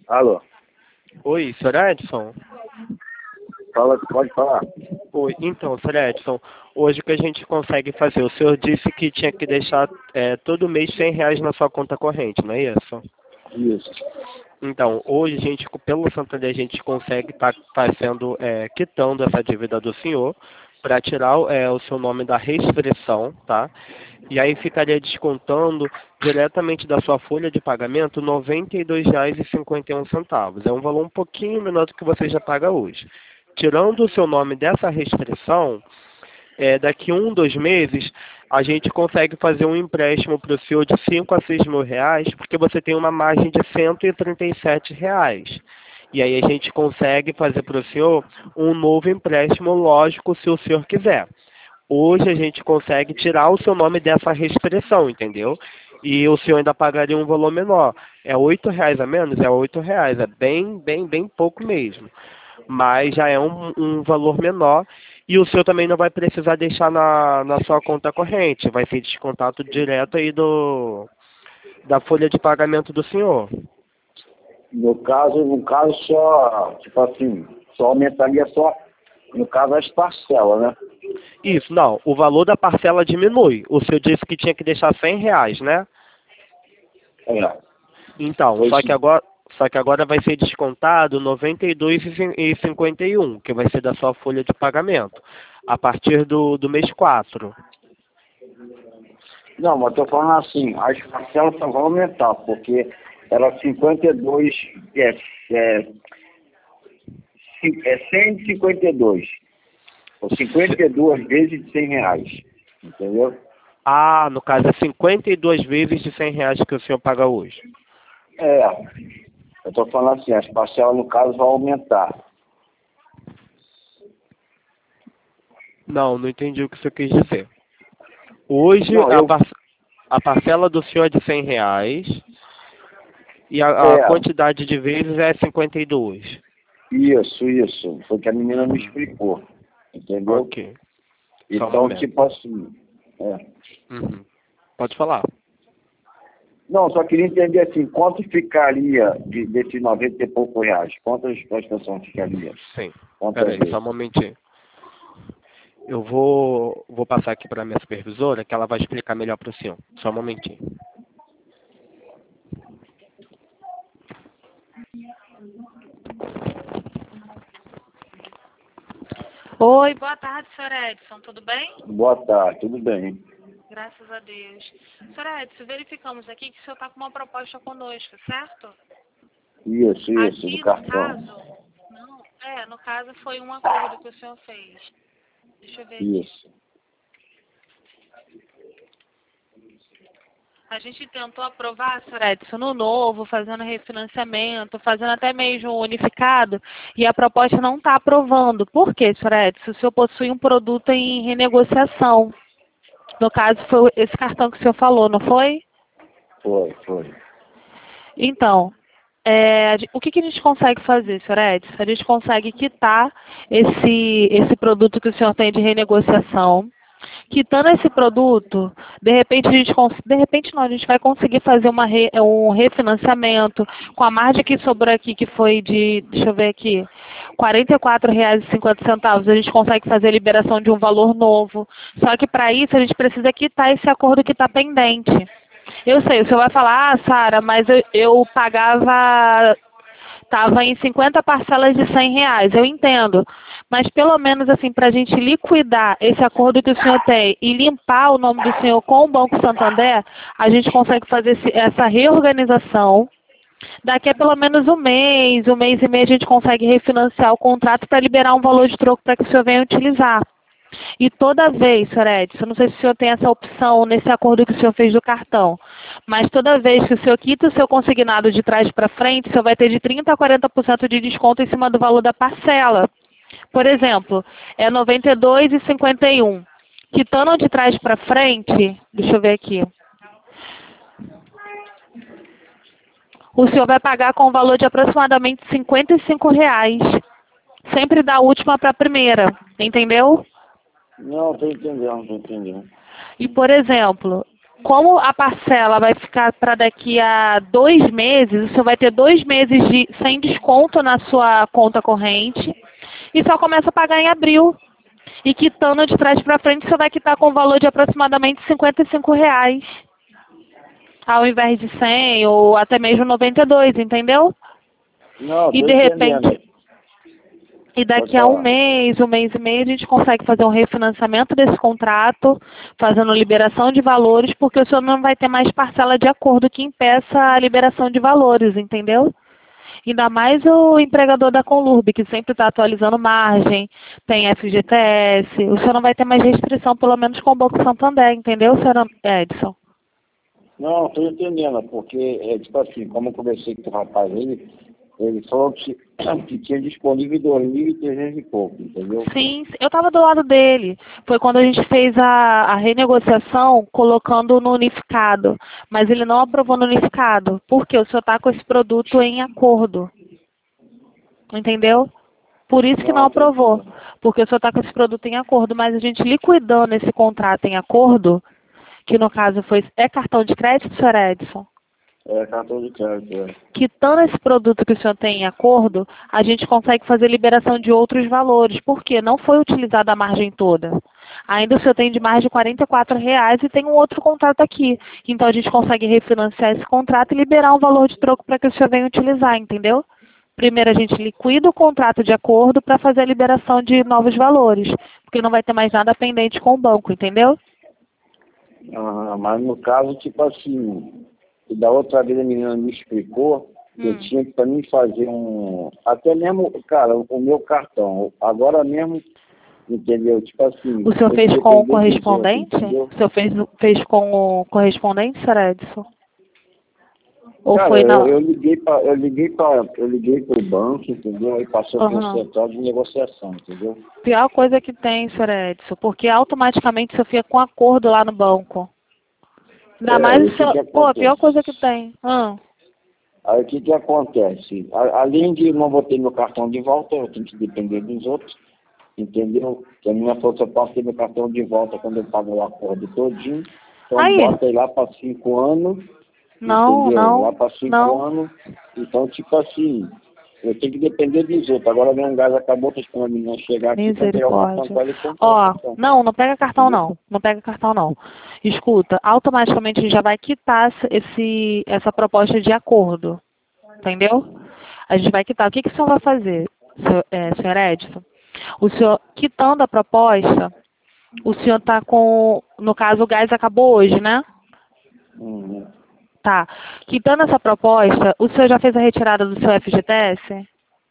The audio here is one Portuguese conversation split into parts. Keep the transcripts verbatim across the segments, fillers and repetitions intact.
Alô? Oi, senhor Edson? Fala, pode falar. Oi, então, senhor Edson, hoje o que a gente consegue fazer? O senhor disse que tinha que deixar é, todo mês cem reais na sua conta corrente, não é isso? Isso. Então, hoje a gente, pelo Santander, a gente consegue estar tá fazendo, é, quitando essa dívida do senhor para tirar é, o seu nome da restrição, tá? E aí ficaria descontando diretamente da sua folha de pagamento noventa e dois reais e cinquenta e um centavos. É um valor um pouquinho menor do que você já paga hoje. Tirando o seu nome dessa restrição, é, daqui um, dois meses, a gente consegue fazer um empréstimo para o senhor de cinco a seis mil reais, porque você tem uma margem de cento e trinta e sete reais. E aí a gente consegue fazer para o senhor um novo empréstimo, lógico, se o senhor quiser. Hoje a gente consegue tirar o seu nome dessa restrição, entendeu? E o senhor ainda pagaria um valor menor. É oito reais a menos? É oito reais. É bem, bem, bem pouco mesmo. Mas já é um, um valor menor. E o senhor também não vai precisar deixar na, na sua conta corrente. Vai ser descontado direto aí do, da folha de pagamento do senhor. No caso, no caso só, tipo assim, só aumentaria só, no caso, as parcelas, né? Isso, não. O valor da parcela diminui. O senhor disse que tinha que deixar cem reais, né? É. Então, Foi só que sim. agora, só que agora vai ser descontado noventa e dois reais e cinquenta e um, que vai ser da sua folha de pagamento, a partir do, do mês quatro. Não, mas tô falando assim, as parcelas só vão aumentar, porque era cinquenta e dois, é, é, cin- é cento e cinquenta e dois. Ou cinquenta e duas vezes de cem reais. Entendeu? Ah, no caso é cinquenta e duas vezes de cem reais que o senhor paga hoje. É. Eu tô falando assim, as parcelas no caso vão aumentar. Não, não entendi o que o senhor quis dizer. Hoje Não, a, eu. par- a parcela do senhor é de cem reais e a, a É, quantidade de vezes é cinquenta e dois. isso, isso. Foi o que a menina me Uhum. explicou. Entendeu? Ok, só um Então, momento. tipo assim. É. Uhum. Pode falar. Não, só queria entender assim, quanto ficaria de, desses noventa e poucos reais? Quantas prestações ficaria? Sim. Quantas Peraí, só um vezes? momentinho. Eu vou, vou passar aqui para a minha supervisora, que ela vai explicar melhor para o senhor. Só um momentinho. Oi, boa tarde, senhor Edson. Tudo bem? Boa tarde, tudo bem. Graças a Deus. Senhor Edson, verificamos aqui que o senhor está com uma proposta conosco, certo? Isso, isso, do Aqui no cartão. caso, não, é, no caso foi um acordo que o senhor fez. Deixa eu ver aqui. Isso. A gente tentou aprovar, senhor Edson, no novo, fazendo refinanciamento, fazendo até mesmo unificado, e a proposta não está aprovando. Por quê, senhor Edson? O senhor possui um produto em renegociação. No caso, foi esse cartão que o senhor falou, não foi? Foi, foi. Então, é, a gen- o que, que a gente consegue fazer, senhor Edson? A gente consegue quitar esse, esse produto que o senhor tem de renegociação. Quitando esse produto, de repente a gente cons- de repente não, a gente vai conseguir fazer uma re- um refinanciamento com a margem que sobrou aqui, que foi de, deixa eu ver aqui, quarenta e quatro reais e cinquenta centavos. A gente consegue fazer a liberação de um valor novo. Só que para isso a gente precisa quitar esse acordo que está pendente. Eu sei, o senhor vai falar, ah, Sara, mas eu, eu pagava, estava em cinquenta parcelas de cem reais, eu entendo. Mas pelo menos assim, para a gente liquidar esse acordo que o senhor tem e limpar o nome do senhor com o Banco Santander, a gente consegue fazer esse, essa reorganização. Daqui a pelo menos um mês, um mês e meio, a gente consegue refinanciar o contrato para liberar um valor de troco para que o senhor venha utilizar. E toda vez, senhor Edson, não sei se o senhor tem essa opção nesse acordo que o senhor fez do cartão, mas toda vez que o senhor quita o seu consignado de trás para frente, o senhor vai ter de trinta a quarenta por cento de desconto em cima do valor da parcela. Por exemplo, é noventa e dois reais e cinquenta e um. Quitando de trás para frente, deixa eu ver aqui. O senhor vai pagar com um valor de aproximadamente cinquenta e cinco reais. Sempre da última para a primeira, entendeu? Não, tô entendendo, tô entendendo. E, por exemplo, como a parcela vai ficar para daqui a dois meses, o senhor vai ter dois meses de, sem desconto na sua conta corrente e só começa a pagar em abril. E quitando de trás para frente, você vai quitar com o valor de aproximadamente cinquenta e cinco reais. Ao invés de cem ou até mesmo noventa e dois, entendeu? Não, E tô de entendendo. repente, e daqui Pode a um falar. mês, um mês e meio, a gente consegue fazer um refinanciamento desse contrato, fazendo liberação de valores, porque o senhor não vai ter mais parcela de acordo que impeça a liberação de valores, entendeu? Ainda mais o empregador da Conlurb, que sempre está atualizando margem, tem F G T S, o senhor não vai ter mais restrição, pelo menos com o Banco Santander, entendeu, senhor Edson? Não, tô entendendo, porque, é, tipo assim, como eu conversei com o rapaz aí, ele falou que, que tinha disponível dois mil e trezentos e pouco, entendeu? Sim, eu estava do lado dele. Foi quando a gente fez a, a renegociação colocando no unificado. Mas ele não aprovou no unificado. Porque o senhor está com esse produto em acordo. Entendeu? Por isso que não Não, tô aprovou. entendendo. Porque o senhor está com esse produto em acordo. Mas a gente liquidando esse contrato em acordo, que no caso foi. É cartão de crédito, senhor Edson? É, cartão de crédito, é. Quitando esse produto que o senhor tem em acordo, a gente consegue fazer liberação de outros valores, porque não foi utilizada a margem toda. Ainda o senhor tem de mais de quarenta e quatro reais e tem um outro contrato aqui. Então a gente consegue refinanciar esse contrato e liberar um valor de troco para que o senhor venha utilizar, entendeu? Primeiro a gente liquida o contrato de acordo para fazer a liberação de novos valores, porque não vai ter mais nada pendente com o banco, entendeu? Ah, mas no caso, tipo assim, e da outra vez a menina me explicou que eu Hum. tinha que pra mim fazer um. Até mesmo, cara, o meu cartão. Agora mesmo, entendeu? Tipo assim, O senhor tem fez que com o depender dos outros, correspondente? entendeu? O senhor fez, fez com o correspondente, senhor Edson? Ou Cara, foi eu, na. eu liguei para eu liguei para eu liguei pro banco, entendeu? Aí passou pelo Aham. central de negociação, entendeu? Pior coisa que tem, senhor Edson, porque automaticamente você fica com acordo lá no banco. Ainda É, mais e o o que seu. que Pô, a pior acontece? coisa que tem. Ah, Aí o que que acontece? A- além de não vou ter meu cartão de volta, eu tenho que depender dos outros, entendeu? Que a minha força eu posso ter meu cartão de volta quando eu pago o acordo todinho. Então aí. bota aí lá para cinco anos, Não, entendeu? Lá não, para cinco não. anos. Então, tipo assim, eu tenho que depender dos outros. Agora meu gás acabou, tô esperando a menina chegar aqui para pegar o cartão Misericórdia. para ele comprar o Ó, cartão. não, não pega cartão Entendeu? não. Não pega cartão não. Escuta, automaticamente a gente já vai quitar esse, essa proposta de acordo. Entendeu? A gente vai quitar. O que, que o senhor vai fazer, senhor, é, senhor Edson? O senhor, quitando a proposta, o senhor está com. No caso, o gás acabou hoje, né? Uhum. Tá. Quitando essa proposta, o senhor já fez a retirada do seu F G T S?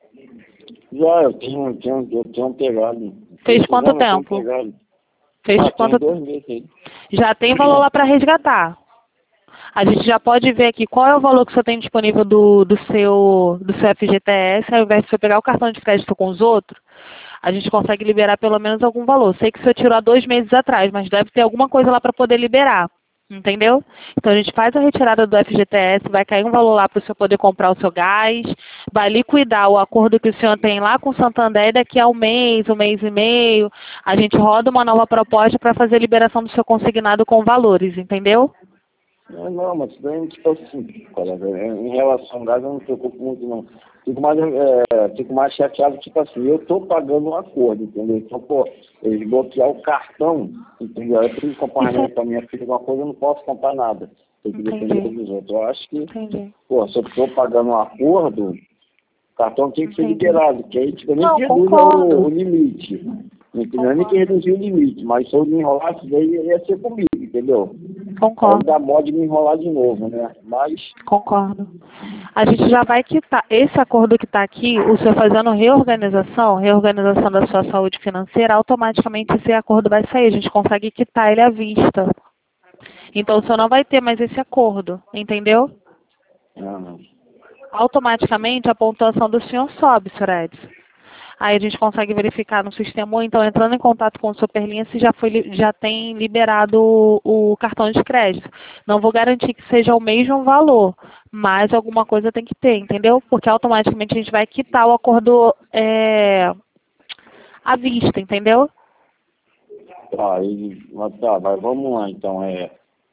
Já, eu tenho, eu tenho, eu tenho pegado. Fez quanto Precisando, eu tenho tempo? pegado. Fez Ah, tem quanto dois meses aí. Já tem valor lá para resgatar. A gente já pode ver aqui qual é o valor que o senhor tem disponível do, do, seu, do seu F G T S, ao invés de você pegar o cartão de crédito com os outros, a gente consegue liberar pelo menos algum valor. Sei que o senhor tirou há dois meses atrás, mas deve ter alguma coisa lá para poder liberar. Entendeu? Então a gente faz a retirada do F G T S, vai cair um valor lá para o senhor poder comprar o seu gás, vai liquidar o acordo que o senhor tem lá com o Santander, e daqui a um mês, um mês e meio, a gente roda uma nova proposta para fazer a liberação do seu consignado com valores, entendeu? Não, não, mas isso daí, tipo assim, colega, em relação ao gás eu não me preocupo muito não. Fico mais, é, fico mais chateado, tipo assim, eu tô pagando um acordo, entendeu? Então, pô, eles bloquear o cartão, entendeu? Eu preciso comprar Isso é... remédio pra minha filha, alguma coisa, eu não posso comprar nada. Tem que depender Entendi, dos outros. Eu acho que, entendi, pô, se eu tô pagando um acordo, o cartão tem que ser entendi. liberado, que aí, tipo, nem Não, que reduza o, o concordo, limite. Entendeu? Nem que concordo, reduzir o limite, mas se eu me enrolasse, daí ia ser comigo, entendeu? Aí concordo. dá modo de me enrolar de novo, né? Mas, Concordo. A gente já vai quitar esse acordo que está aqui, o senhor fazendo reorganização, reorganização da sua saúde financeira, automaticamente esse acordo vai sair. A gente consegue quitar ele à vista. Então o senhor não vai ter mais esse acordo, entendeu? ah, Automaticamente a pontuação do senhor sobe, senhor Edson. Aí a gente consegue verificar no sistema, ou então entrando em contato com o Superlinha se já, foi, li- já tem liberado o, o cartão de crédito. Não vou garantir que seja o mesmo valor, mas alguma coisa tem que ter, entendeu? Porque automaticamente a gente vai quitar o acordo é, à vista, entendeu? tá, aí, mas tá, mas vamos lá, então, é,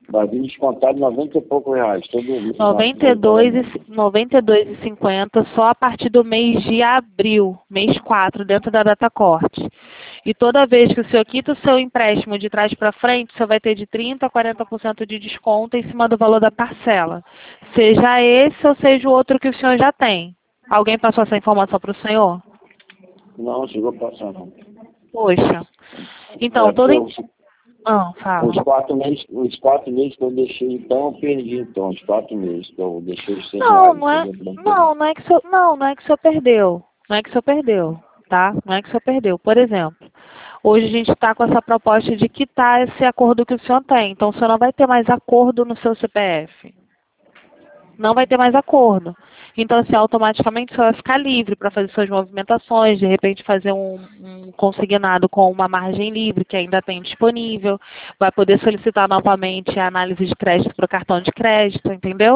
vai vir descontado noventa e poucos reais. Todo mês. noventa e dois e cinquenta só a partir do mês de abril, mês quatro, dentro da data corte. E toda vez que o senhor quita o seu empréstimo de trás para frente, o senhor vai ter de trinta por cento a quarenta por cento de desconto em cima do valor da parcela. Seja esse ou seja o outro que o senhor já tem. Alguém passou essa informação para o senhor? Não, chegou a passar, não. Poxa. Então, é, todo... eu, Ah, fala. Os quatro meses, os quatro meses que eu deixei, então, eu perdi, então, os quatro meses que eu deixei os seis Não, reais. não é, não, não é que o senhor, não, não é que o senhor perdeu. Não é que o senhor perdeu, tá? Não é que o senhor perdeu. Por exemplo, hoje a gente está com essa proposta de quitar esse acordo que o senhor tem. Então, o senhor não vai ter mais acordo no seu C P F. Não vai ter mais acordo. Então, assim, automaticamente você vai ficar livre para fazer suas movimentações, de repente fazer um, um consignado com uma margem livre que ainda tem disponível, vai poder solicitar novamente a análise de crédito para o cartão de crédito, entendeu?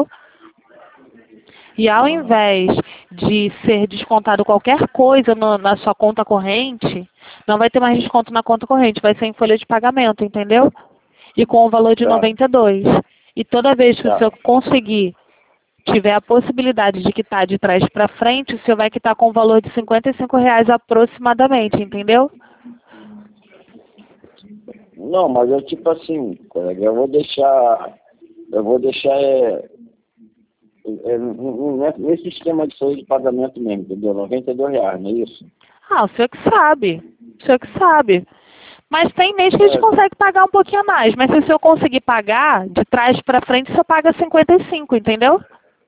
E ao invés de ser descontado qualquer coisa no, na sua conta corrente, não vai ter mais desconto na conta corrente, vai ser em folha de pagamento, entendeu? E com o valor de Tá. noventa e dois. E toda vez que Tá. o senhor conseguir tiver a possibilidade de quitar de trás para frente, o senhor vai quitar com o valor de cinquenta e cinco reais aproximadamente, entendeu? Não, mas é tipo assim, colega, eu vou deixar, eu vou deixar é, é, nesse esquema de folha de pagamento mesmo, entendeu? noventa e dois reais, não é isso? Ah, o senhor que sabe. O senhor que sabe. Mas tem mês que a gente É. consegue pagar um pouquinho a mais. Mas se o senhor conseguir pagar, de trás para frente, o senhor paga cinquenta e cinco, entendeu?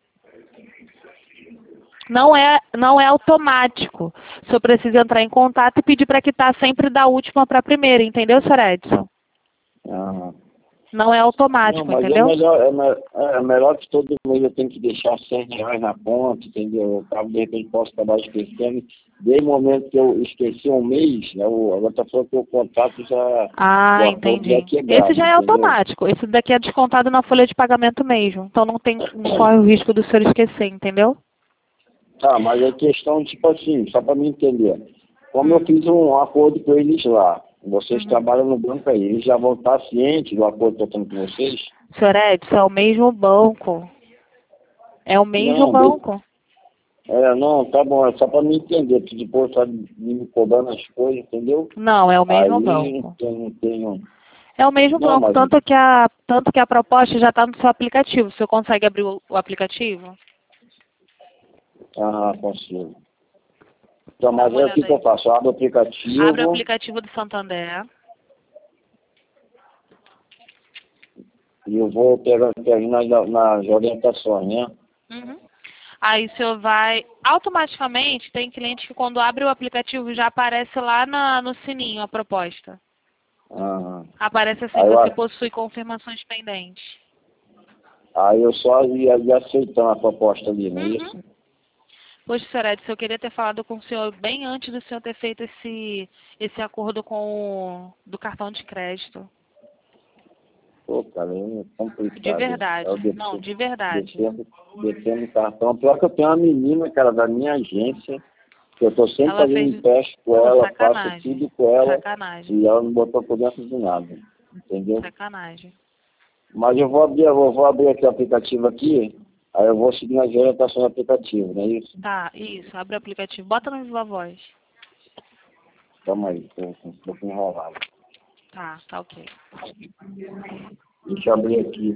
Não é, não é automático. O senhor precisa entrar em contato e pedir para quitar sempre da última para a primeira, entendeu, senhor Edson? Ah. Não é automático, Não, mas entendeu? é melhor, é, me- é melhor que todo mês eu tenho que deixar cem reais na conta, entendeu? Eu acabo, de repente, posso acabar esquecendo. Desde o momento que eu esqueci um mês, né, o, agora está falando que o contrato já... Ah, o acordo entendi. é quebrado, Esse já é entendeu? automático. Esse daqui é descontado na folha de pagamento mesmo. Então não tem, não corre o risco do senhor esquecer, entendeu? Tá, mas é questão, tipo assim, só para me entender. Como Hum. eu fiz um acordo com eles lá, vocês Uhum. trabalham no banco aí, eles já vão estar cientes do acordo que eu tenho com vocês? Senhor Edson, é o mesmo banco. É o mesmo Não, banco. é, não, tá bom, é só para me entender, porque depois tá me cobrando as coisas, entendeu? Não, é o mesmo Aí banco. eu não tenho... É o mesmo Não, banco, mas... tanto que a, tanto que a proposta já está no seu aplicativo. O senhor consegue abrir o, o aplicativo? Ah, consigo. Então, Dá mas uma aí o que, olhada que eu aí. faço? Eu abro o aplicativo Abre o aplicativo do Santander. e eu vou pegando, pegando nas, nas orientações, né? Uhum. Aí o senhor vai, automaticamente, tem cliente que quando abre o aplicativo já aparece lá na, no sininho a proposta. Ah, Aparece assim, aí, eu, você possui confirmações pendentes. aí eu só ia, ia aceitando a proposta ali, não é Uhum. isso? Poxa, senhor Edson, eu queria ter falado com o senhor bem antes do senhor ter feito esse, esse acordo com o do cartão de crédito. Pô, cara, é complicado. De verdade. Eu descendo, Não, de verdade. descendo, descendo o cartão. Pior que eu tenho uma menina, cara, da minha agência, que eu tô sempre Ela fazendo fez... empréstimo com Pô, ela, faço sacanagem. tudo com ela, Sacanagem. e ela não botou por dentro de nada, entendeu? Sacanagem. Mas eu vou abrir, eu vou, vou abrir aqui o aplicativo aqui, aí eu vou seguir as orientações do aplicativo, não é isso? Tá, isso. Abre o aplicativo. Bota no Viva Voz. Calma aí, tô um pouquinho enrolado. Tá, tá ok. Deixa eu abrir aqui.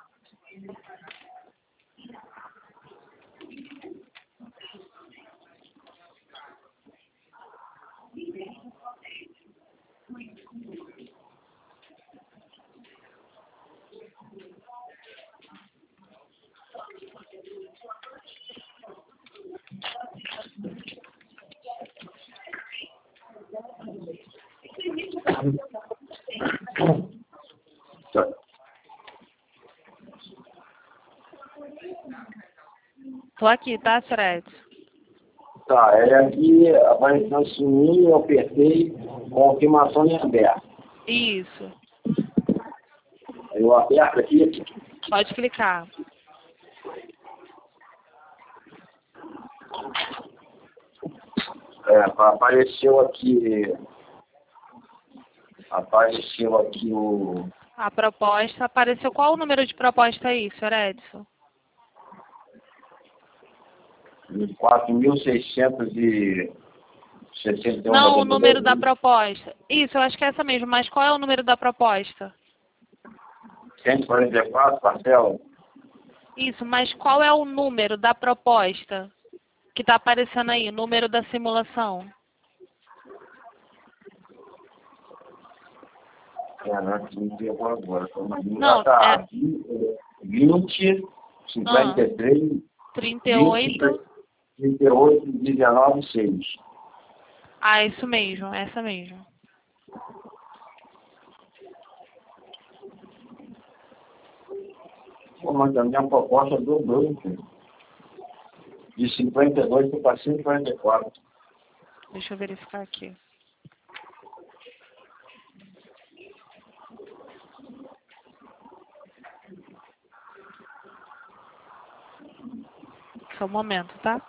Tá. Tô aqui, tá, senhor Edson? Tá, é aqui, apareceu o sininho, eu apertei, confirmação em aberto. Isso. Eu aperto aqui, Pode clicar. é, apareceu aqui, apareceu aqui o... A proposta apareceu. Qual o número de proposta aí, senhor Edson? quatro mil seiscentos e sessenta e um. Não, o número da proposta. Isso, eu acho que é essa mesmo. Mas qual é o número da proposta? cento e quarenta e quatro parcelas. Isso, mas qual é o número da proposta que está aparecendo aí? Número da simulação. Caraca, me pegou agora. Não, tá é... vinte, cinquenta e três, trinta e oito... trinta e oito, dezenove, seis. Ah, isso mesmo, essa mesmo. Pô, mas a minha proposta dobrou, filho. De cinquenta e dois para cento e quarenta e quatro. Deixa eu verificar aqui. Só um momento, tá?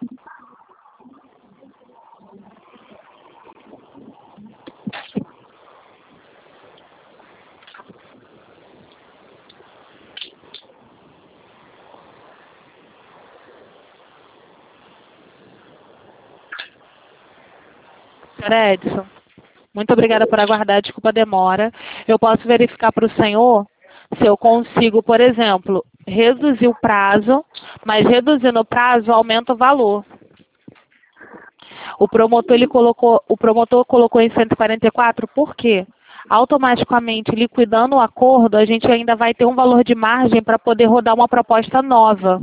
senhor Edson, muito obrigada por aguardar, desculpa a demora. Eu posso verificar para o senhor se eu consigo, por exemplo, reduzir o prazo, mas reduzindo o prazo aumenta o valor. O promotor, ele colocou, o promotor colocou em cento e quarenta e quatro, por quê? Automaticamente, liquidando o acordo, a gente ainda vai ter um valor de margem para poder rodar uma proposta nova.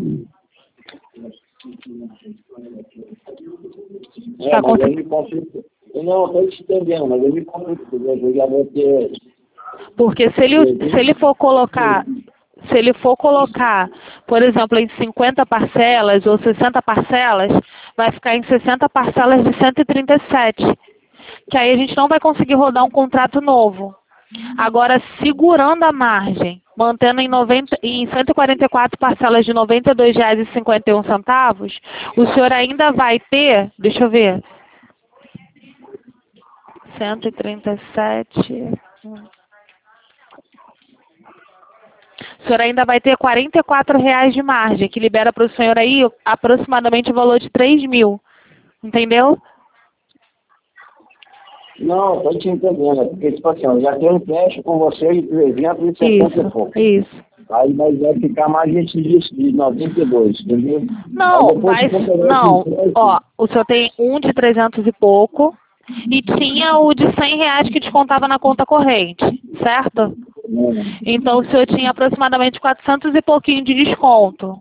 É, tá mas eu me complico. Não, estou te entendendo, mas eu me complico, eu já vou ter... Porque se ele, se ele for colocar... Se ele for colocar, por exemplo, em cinquenta parcelas ou sessenta parcelas, vai ficar em sessenta parcelas de cento e trinta e sete. Que aí a gente não vai conseguir rodar um contrato novo. Agora, segurando a margem, mantendo em, noventa, em cento e quarenta e quatro parcelas de noventa e dois reais e cinquenta e um centavos, o senhor ainda vai ter, deixa eu ver, cento e trinta e sete... O senhor ainda vai ter quarenta e quatro reais de margem, que libera para o senhor aí aproximadamente o valor de três mil. Entendeu? Não, estou te entendendo. Porque, tipo assim, eu já tenho um teste com você de trezentos e setenta e pouco. Isso. Aí mas vai ficar mais esse disso, de noventa e dois, entendeu? Não, mas, não. Ó, o senhor tem um de trezentos e pouco e tinha o de cem reais que descontava na conta corrente, certo? Então o senhor tinha aproximadamente quatrocentos e pouquinho de desconto.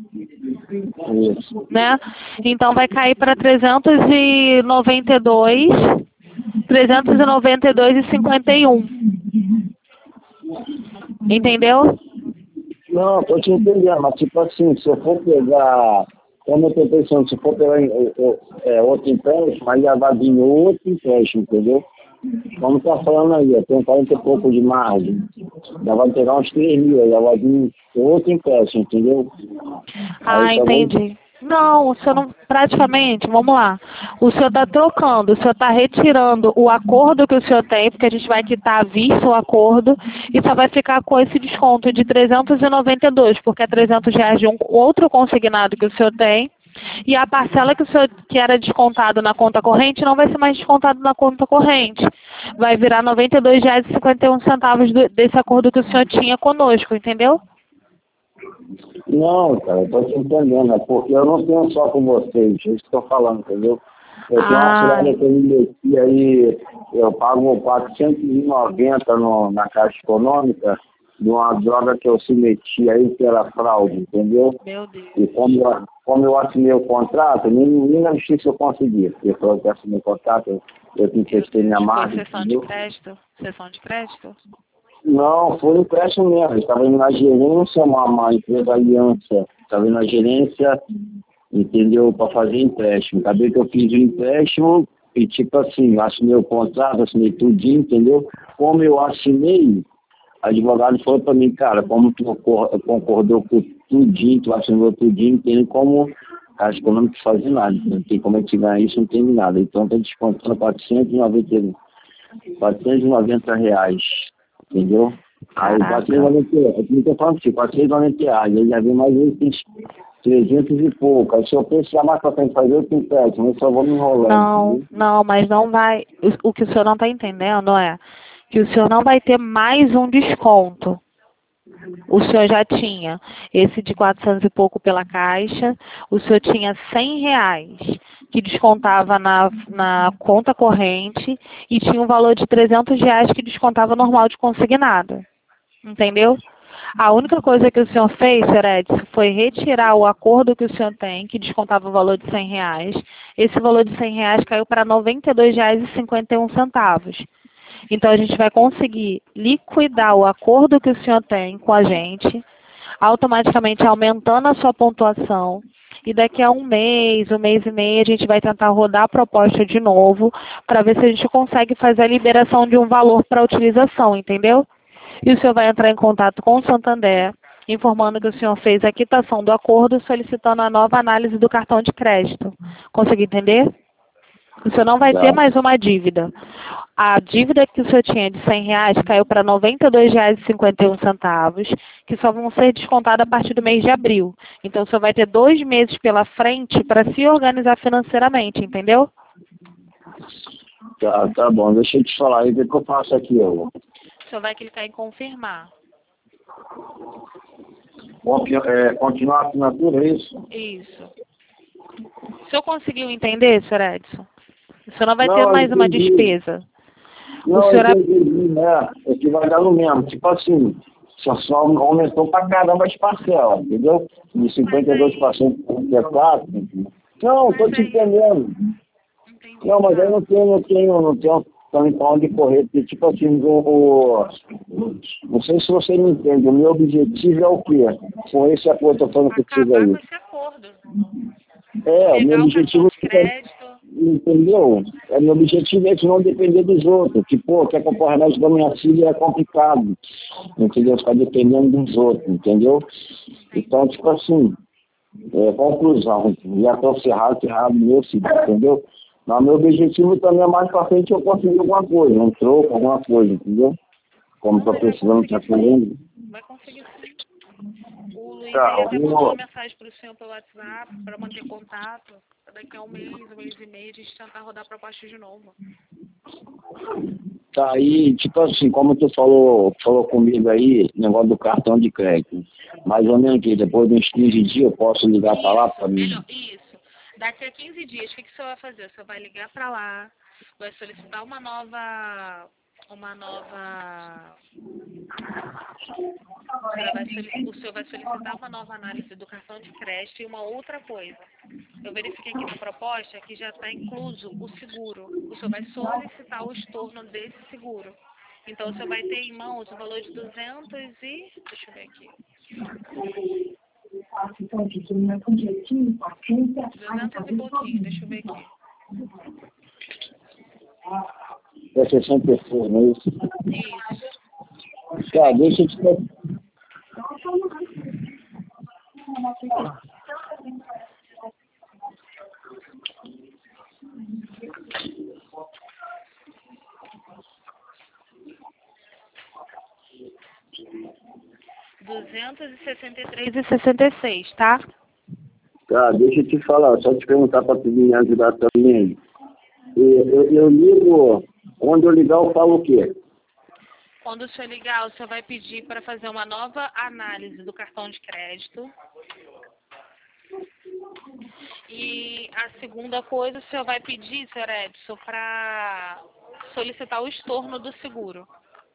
Isso. Né? Então vai cair para trezentos e noventa e dois, trezentos e noventa e dois e cinquenta e um. Entendeu? Não, tô te entendendo, mas tipo assim, se eu for pegar, como eu tô pensando, se eu for pegar é, outro empréstimo, aí já vai vir outro empréstimo, entendeu? Como tá falando aí, eu tenho quarenta e pouco de margem, já vai pegar uns três mil, já vai vir outro empréstimo, entendeu? Ah, aí, entendi. Não, o senhor não, praticamente, vamos lá, o senhor está trocando, o senhor está retirando o acordo que o senhor tem, porque a gente vai quitar à vista o acordo, e só vai ficar com esse desconto de trezentos e noventa e dois, porque é trezentos reais de um outro consignado que o senhor tem, e a parcela que o senhor que era descontado na conta corrente não vai ser mais descontado na conta corrente. Vai virar noventa e dois reais e cinquenta e um centavos desse acordo que o senhor tinha conosco, entendeu? Não, cara, eu tô te entendendo, é porque eu não tenho só com vocês, é isso que eu tô falando, entendeu? Eu tenho uma Ah. cidade que eu me meti aí, eu pago quatrocentos e noventa no, na Caixa Econômica de uma droga que eu se meti aí, que era fraude, entendeu? Meu Deus. E como eu, como eu assinei o contrato, nem, nem na justiça eu consegui, porque eu que assinei o contrato, eu, eu tinha que ter minha margem. Foi sessão de crédito? Sessão de crédito? Não, foi um empréstimo mesmo. Eu estava indo na gerência, uma, uma empresa aliança. Estava indo na gerência, entendeu, para fazer empréstimo. Acabei que eu fiz o empréstimo e, tipo assim, eu assinei o contrato, assinei tudinho, entendeu? Como eu assinei, o advogado falou para mim, cara, como tu concordou com tudinho, tu assinou tudinho, não tem como a Caixa Econômica fazer nada. Não tem como a gente ganhar isso, não tem nada. Então, está descontando quatrocentos e noventa reais. Entendeu? Aí Caraca. quatrocentos e noventa reais, aqui não tô falando assim, quatrocentos e noventa reais, aí já vem mais esses trezentos e pouco. Aí se eu precisar mais pra frente fazer, eu tenho empréstimo, eu só vou me enrolando. Não, Entendeu? não, mas não vai. O, o que o senhor não está entendendo é que o senhor não vai ter mais um desconto. O senhor já tinha esse de quatrocentos e pouco pela Caixa, o senhor tinha cem reais que descontava na, na conta corrente e tinha um valor de trezentos reais que descontava normal de consignado. Entendeu? A única coisa que o senhor fez, senhor Edson, foi retirar o acordo que o senhor tem, que descontava o valor de cem reais. Esse valor de cem reais caiu para noventa e dois reais e cinquenta e um centavos. Então, a gente vai conseguir liquidar o acordo que o senhor tem com a gente, automaticamente aumentando a sua pontuação. E daqui a um mês, um mês e meio, a gente vai tentar rodar a proposta de novo para ver se a gente consegue fazer a liberação de um valor para utilização, entendeu? E o senhor vai entrar em contato com o Santander, informando que o senhor fez a quitação do acordo, solicitando a nova análise do cartão de crédito. Conseguiu entender? O senhor não vai ter mais uma dívida. A dívida que o senhor tinha de cem reais caiu para noventa e dois reais e cinquenta e um centavos, que só vão ser descontadas a partir do mês de abril. Então, o senhor vai ter dois meses pela frente para se organizar financeiramente, entendeu? Tá, tá bom, deixa eu te falar aí, o que que eu faço aqui, ó. O senhor vai clicar em confirmar. Confi- é, continuar a assinatura, é isso? Isso. O senhor conseguiu entender, senhor Edson? O senhor não vai Não, ter eu mais uma entendi. despesa. Não, O senhor... eu entendi, né? É que vai dar no mesmo. Tipo assim, só, só aumentou pra caramba as parcelas, entendeu? De cinquenta e dois por cento para trinta e quatro por cento. Não, tô te entendendo. Não, mas aí não tenho, não tenho, não tenho também pra onde correr. Porque, tipo assim, o, o, não sei se você me entende, o meu objetivo é o quê? Com esse acordo que eu tô falando contigo acabar aí. com esse acordo. É, o meu Pegar o cartão objetivo de crédito. entendeu? É, meu objetivo é de não depender dos outros. Que, pô, quer comprar o remédio da minha filha é complicado. Entendeu? Ficar dependendo dos outros, entendeu? Então, tipo assim, é, conclusão, já estou ferrado, ferrado meu filho, entendeu? Mas meu objetivo também é mais pra frente eu conseguir alguma coisa, um troco, alguma coisa, entendeu? Como estou precisando, está querendo. Vai conseguir sim. O Luiz Tá, ele até eu- mandou uma mensagem para o senhor pelo WhatsApp para manter contato. Daqui a um mês, um mês e meio, a gente tentar rodar a proposta de novo. Tá aí, tipo assim, como tu falou, falou comigo aí, negócio do cartão de crédito. Mais ou menos que depois de uns quinze dias eu posso ligar para lá para mim. Melhor, isso. Daqui a quinze dias, o que, que o senhor vai fazer? O senhor vai ligar para lá, vai solicitar uma nova... Uma nova... O senhor, vai solic- o senhor vai solicitar uma nova análise do cartão de crédito e uma outra coisa. Eu verifiquei aqui na proposta que já está incluso o seguro. O senhor vai solicitar o estorno desse seguro. Então, o senhor vai ter em mãos o valor de duzentos e... Deixa eu ver aqui. duzentos e pouquinho, deixa eu ver aqui. É sessenta e seis, não é isso? Isso. Tá, deixa eu te... duzentos e sessenta e três e sessenta e seis, tá? Tá, deixa eu te falar, só te perguntar para tu me ajudar também. Eu, eu, eu ligo, quando eu ligar eu falo o quê? Quando o senhor ligar, o senhor vai pedir para fazer uma nova análise do cartão de crédito. E a segunda coisa, o senhor vai pedir, senhor Edson, para solicitar o estorno do seguro.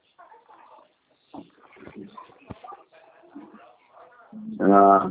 Ah,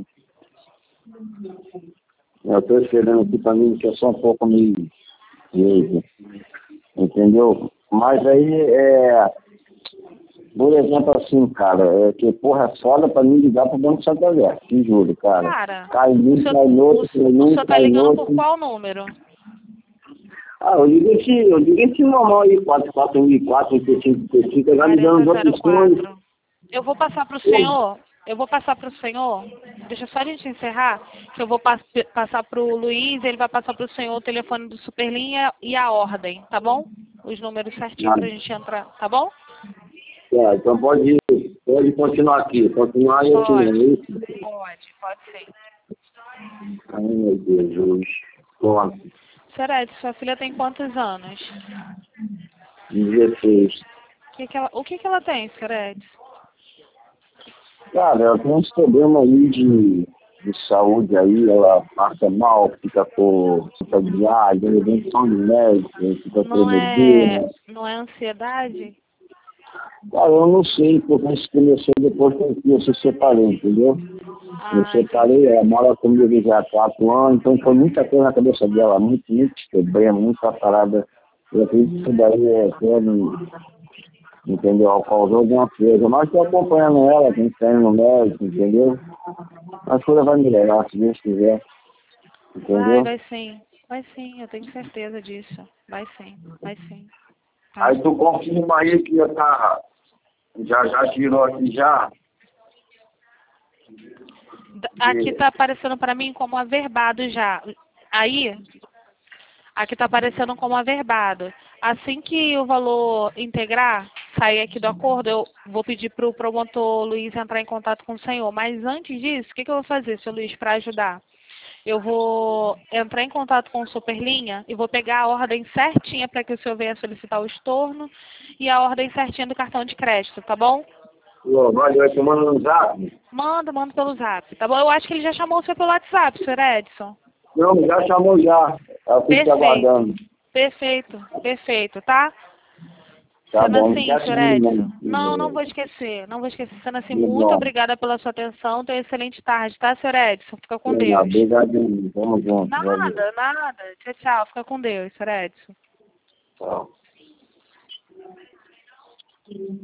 eu tô esperando aqui para mim, que eu sou um pouco meio... meio, entendeu? Mas aí, é... Por exemplo, assim, cara, é que porra é foda pra mim ligar pro Banco Santander, te juro, cara. Cara, Cai o num, senhor, cai no outro, o, cai o num, senhor tá cai no ligando por outro. qual número? Ah, eu ligo esse, eu ligo esse normal aí, quatro quatro um quatro, trinta e cinco, trinta e cinco, eu já ligando os outros fones. Eu vou passar pro senhor, eu vou passar pro senhor, deixa só a gente encerrar, que eu vou pass, passar pro Luiz, ele vai passar pro senhor o telefone do Superlinha e a ordem, tá bom? Os números certinho Ah. pra gente entrar, tá bom? É, então pode ir. Pode continuar aqui, continuar e eu te Pode. lembro. Pode, pode sim. Ai, meu Deus, Jesus. Pode. Senhor Edson, sua filha tem quantos anos? dezesseis. O que que ela, o que que ela tem, senhor Edson? Cara, ela tem uns problemas aí de, de saúde aí, ela passa mal, fica com fica de ar, de intervenção de médico, fica Não tremedeira. é, não é ansiedade? Cara, eu não sei, porque isso começou depois que eu se separei, entendeu? Eu Ah, separei, ela mora comigo já há quatro anos, então foi muita coisa na cabeça dela, muito, muito problema, muita parada. Eu acredito que isso daí é, é, entendeu? Causou alguma coisa. Mas estou acompanhando ela, tem que sair no médico, entendeu? As coisas vão melhorar, se Deus quiser, vai, entendeu? vai sim. Vai sim, eu tenho certeza disso. Vai sim, vai sim. Tá? Aí tu confirma aí que já tá, já, já girou aqui já. D- Aqui tá aparecendo para mim como averbado já. Aí, aqui tá aparecendo como averbado. Assim que o valor integrar, sair aqui do acordo, eu vou pedir pro promotor Luiz entrar em contato com o senhor. Mas antes disso, o que que eu vou fazer, seu Luiz, para ajudar? Eu vou entrar em contato com o Superlinha e vou pegar a ordem certinha para que o senhor venha solicitar o estorno e a ordem certinha do cartão de crédito, tá bom? Pô, valeu, eu te mando no zap. Manda, manda pelo zap, tá bom? Eu acho que ele já chamou o senhor pelo WhatsApp, senhor Edson. Não, já chamou já. Eu fico te aguardando. Perfeito, perfeito, perfeito, tá? Tá Sendo bom, assim, esquece senhor de mim, Edson. não. Não, não vou esquecer, não vou esquecer. Sendo assim, Tudo muito bom. obrigada pela sua atenção. Tenha excelente tarde, tá, senhor Edson? Fica com Legal, Deus. obrigado. Tamo junto. Valeu. Nada, nada. Tchau, tchau. Fica com Deus, senhor Edson. Tchau.